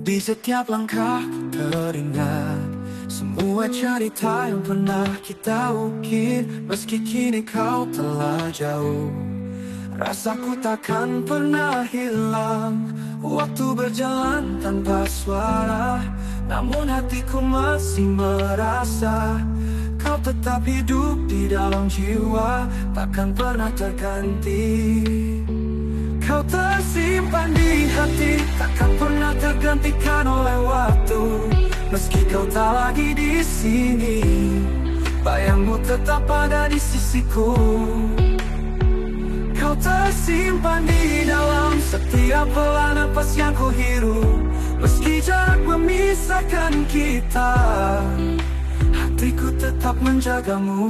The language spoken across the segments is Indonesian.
Di setiap langkah teringat semua cerita yang pernah kita ukir. Meski kini kau telah jauh, rasaku takkan pernah hilang. Waktu berjalan tanpa suara, namun hatiku masih merasa kau tetap hidup di dalam jiwa, takkan pernah terganti. Kau tersimpan di hati, takkan pernah tergantikan oleh waktu. Meski kau tak lagi di sini, bayangmu tetap ada di sisiku. Kau tersimpan di dalam setiap helaan napas yang ku hirup. Meski jarak memisahkan kita, hatiku tetap menjagamu.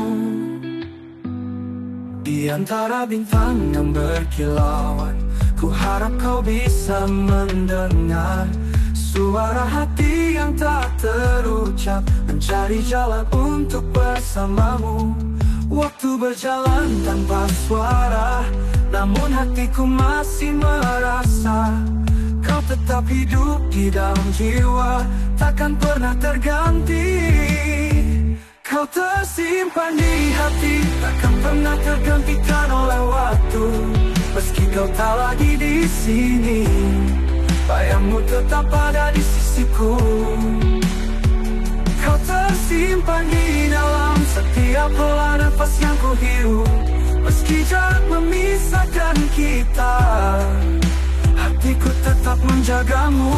Di antara bintang yang berkilauan, ku harap kau bisa mendengar suara hati yang tak terucap, mencari jalan untuk bersamamu. Waktu berjalan tanpa suara, namun hatiku masih merasa kau tetap hidup di dalam jiwa, takkan pernah terganti. Kau tersimpan di hati, takkan pernah tergantikan oleh waktu. Meski kau tak lagi di sini, bayangmu tetap ada di sisiku. Kau tersimpan di dalam setiap helaan napas yang ku hirup. Meski jarak memisahkan kita, hatiku tetap menjagamu.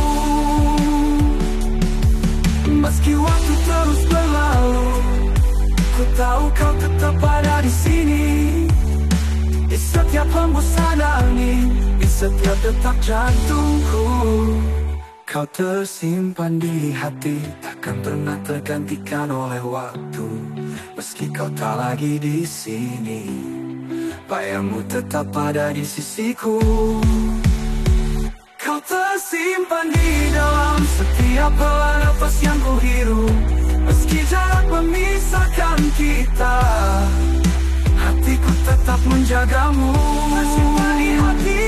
Meski waktu terus berlalu, ku tahu kau tetap ada di sini. Di setiap hembusan angin, di setiap detak jantungku. Kau tersimpan di hati, takkan pernah tergantikan oleh waktu. Meski kau tak lagi di sini, bayangmu tetap ada di sisiku. Kau tersimpan di dalam setiap helaan napas yang ku hirup. Meski jarak memisahkan kita, hatiku tetap menjagamu. Tersimpan di hati,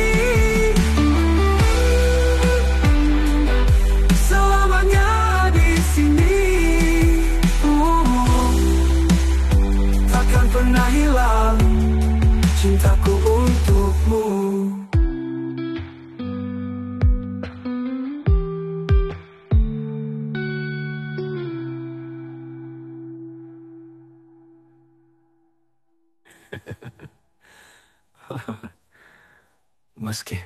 selamanya di sini. Takkan pernah hilang cintaku untukmu. Meski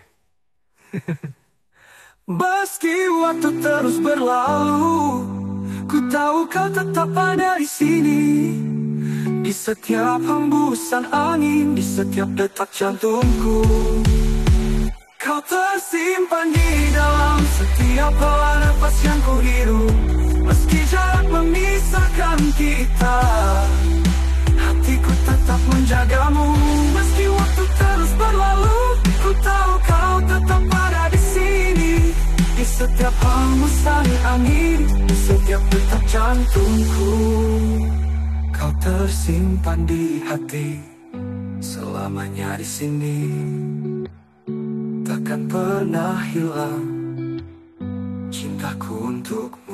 Meski waktu terus berlalu, ku tahu kau tetap ada di sini. Di setiap hembusan angin, di setiap detak jantungku. Kau tersimpan di dalam setiap helaan napas yang ku hirup. Meski jarak memisahkan kita, hatiku tetap menjagamu. Meski waktu terus berlalu, ku tahu kau tetap ada di sini. Di setiap hembusan angin, di setiap detak jantungku. Kau tersimpan di hati, selamanya di sini. Takkan pernah hilang cintaku untukmu.